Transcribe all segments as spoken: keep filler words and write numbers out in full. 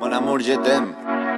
Mon amour, je t'aime.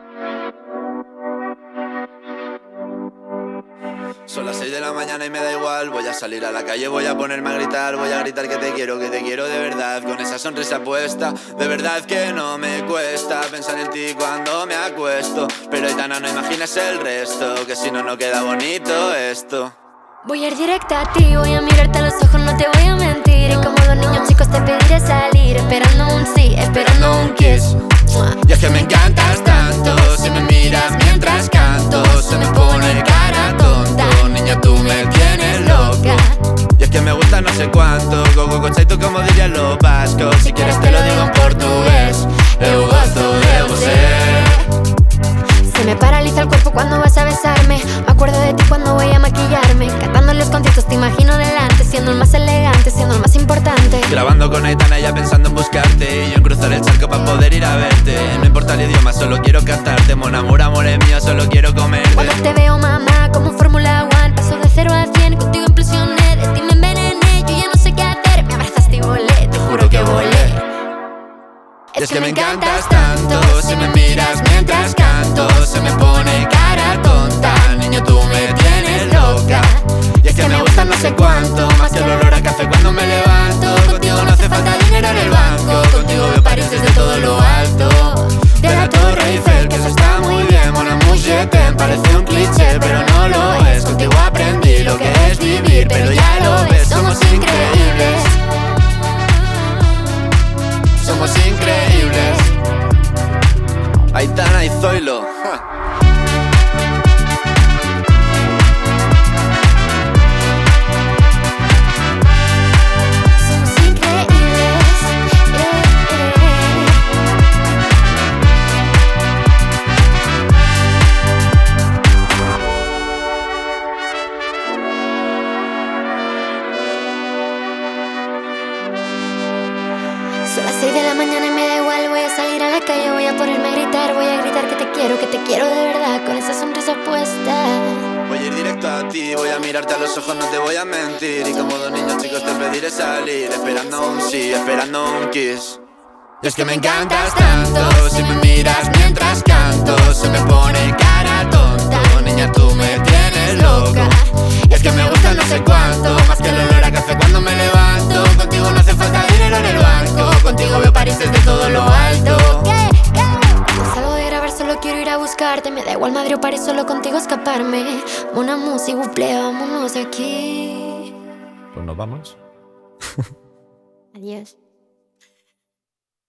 Son las seis de la mañana y me da igual. Voy a salir a la calle, voy a ponerme a gritar. Voy a gritar que te quiero, que te quiero de verdad. Con esa sonrisa puesta, de verdad que no me cuesta pensar en ti cuando me acuesto. Pero Aitana, no imagines el resto, que si no, no queda bonito esto. Voy a ir directa a ti, voy a mirarte a los ojos, no te voy a mentir. Y como dos niños chicos te pediré salir, esperando un sí, esperando un kiss. Y es que me encantas tanto, si me miras mientras canto, se me pone cara tonta. Niña, tú me tienes loca. Y es que me gusta no sé cuánto, gogo cochaito como dirían los vascos. Si quieres te lo digo en portugués, eu gosto de você. Se me paraliza el cuerpo cuando vas a besarme. Me acuerdo de ti cuando voy a maquillarme. Cantando en los conciertos te imagino delante, siendo el más elegante, siendo el más importante. Grabando con Aitana ya pensando en buscarte, y yo en cruzar el charco para poder ir a verte. No importa el idioma, solo quiero cantarte. Mon amour, amor es mío, solo quiero comerte. Cuando te veo, mamá, como en Fórmula One, paso de cero a cien, contigo impresioné. De ti me envenené, yo ya no sé qué hacer. Me abrazaste y volé, te juro que volé. Y es que me encantas tanto, si me miras mientras canto, se me pone cara tonta. Niño, tú me tienes loca. Y es que me gusta no sé cuánto, más que el olor a café cuando me levanto. Contigo no hace falta dinero en el banco, contigo veo París desde todo lo alto. De la Torre Eiffel, que eso está muy bien. Mon amour, je t'aime, parece un cliché, pero no lo es. Contigo aprendí lo que es vivir, pero ya lo ves, somos increíbles. Somos increíbles. Aitana y Zoilo. Ja. Somos increíbles, eh, eh. Son las seis de la mañana y me da igual. Voy a salir a la calle, voy a ponerme a gritar. Voy a gritar que te quiero, que te quiero de verdad, con esa sonrisa puesta. Voy a ir directo a ti, voy a mirarte a los ojos, no te voy a mentir. Y como dos niños chicos te pediré salir, esperando un sí, esperando un kiss. Y es que me encantas tanto, si me miras mientras canto, se me pone cara tonta. Niña, tú me tienes loca. Y es que me gusta no sé cuánto, más que el olor a café cuando me levanto. Contigo no hace falta dinero en el banco, contigo veo París desde todo lo alto. Cuando salgo de grabar solo quiero ir a buscarte. Me da igual Madrid o París, solo contigo escaparme. Mon amour, s'il vous plaît, vámonos de aquí. Pues nos vamos. Adiós.